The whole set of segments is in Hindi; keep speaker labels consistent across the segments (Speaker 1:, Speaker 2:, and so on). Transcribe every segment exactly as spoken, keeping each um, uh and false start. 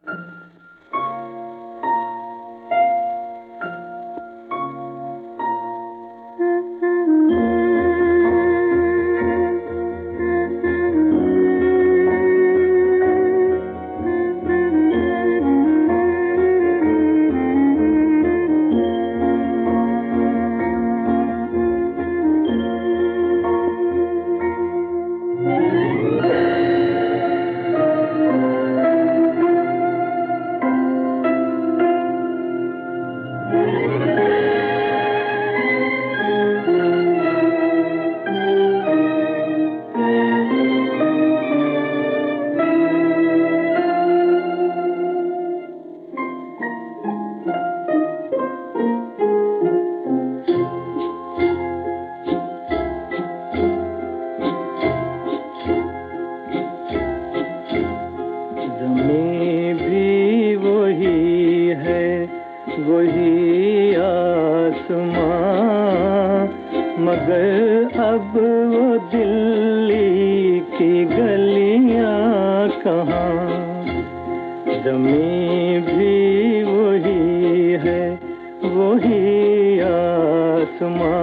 Speaker 1: वही आसमां, मगर अब वो दिल्ली की गलियां कहाँ। ज़मीं भी वही है, वही आसमां,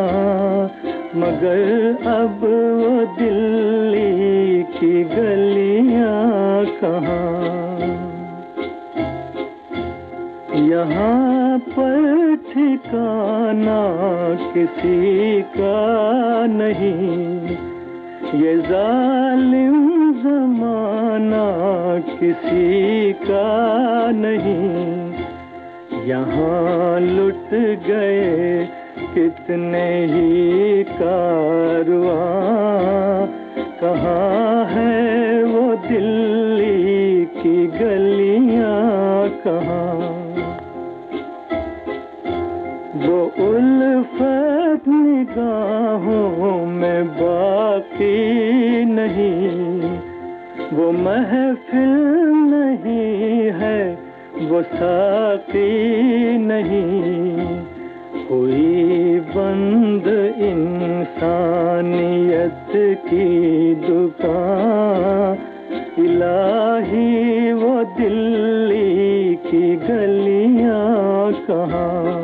Speaker 1: मगर अब वो दिल्ली की गलियां कहाँ। यहाँ पर ठिकाना किसी का नहीं, ये जालिम ज़माना किसी का नहीं। यहाँ लुट गए कितने ही कारवां, कहाँ है वो दिल्ली की गलियां कहाँ। वो उल्फत निगाहों में बाकी नहीं, वो महफिल नहीं है, वो साकी नहीं। कोई बंद इंसानियत की दुकान, इलाही वो दिल्ली की गलियां कहाँ।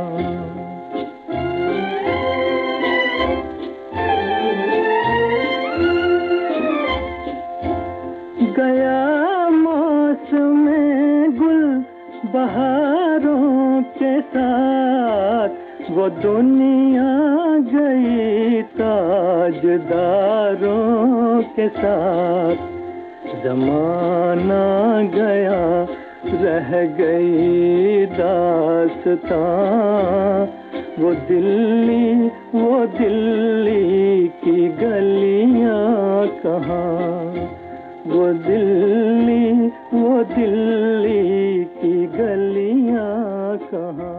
Speaker 1: गया मौसम गुल बहारों के साथ, वो दुनिया गई ताजदारों के साथ। ज़माना गया रह गई दास्तां, वो दिल्ली वो दिल्ली की गलियां कहाँ। वो दिल्ली वो दिल्ली की गलियां कहाँ।